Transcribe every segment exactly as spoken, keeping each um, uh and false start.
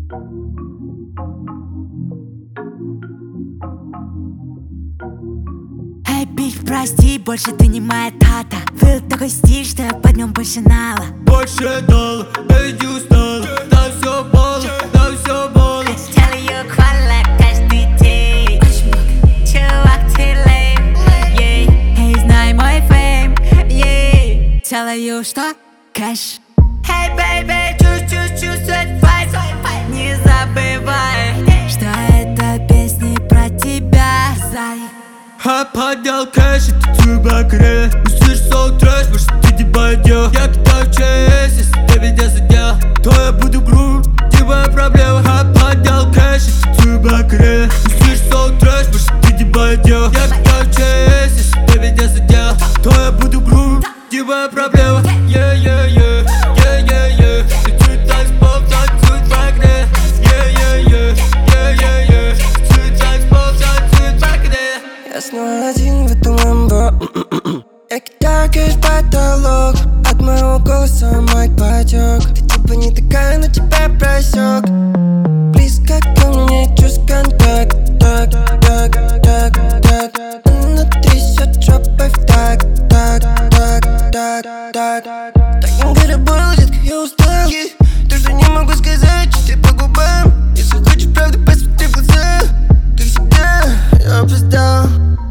Эй, биф, прости, больше ты не моя тата. Был такой стиль, что я под нем больше нала. Больше дала, иди устала. Да все было, да все было. Сделаю квала каждый день. Очень много. Чувак, ты лейм. Эй, знай мой фейм. Делаю что? Кэш. Эй, бэйби, чувств, чувствовать вайб. Не забывай, что это песни про тебя, зай. Я поднял кэш, это тюба гре. Услышь соу трэш, больше ты не пойдешь. Я кидаю честь, если ты меня задел, то я буду груб, не моя проблема. Я поднял кэш, это тюба гре. Услышь соу трэш, больше ты не пойдешь. Я кидаю честь, если ты меня задел, то я буду груб, не моя проблема. Yeah, yeah, yeah, yeah, yeah, yeah. Ты чуть танцпол, танцует в окне. Yeah, yeah, yeah, yeah, yeah, yeah. Ты чуть танцпол, танцует в окне. Я снова один в этом ламбо. Я кидаю кэш в потолок. От моего голоса майк потек. Ты типа не такая, но тебя просек. Близко ко мне чувств контакт. Так, так, так, так. Она трясет жопой в так, так, так, так, так. Таким горе был, детка, я устал. То, что не могу сказать, читай по губам. Если хочешь правду, посмотри в глаза. Ты всегда, я опоздал.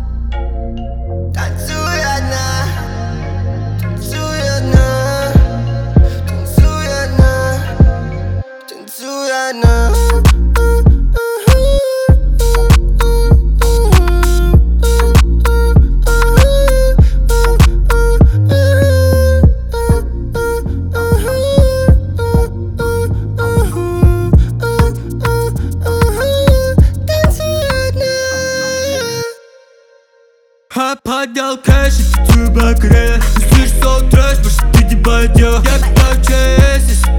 Танцуй одна, танцуй одна, танцуй одна, танцуй одна. Я поднял кэш, это тюба гре. Услышь соу трэш, больше ты не пойдешь. Я кидаю честь, если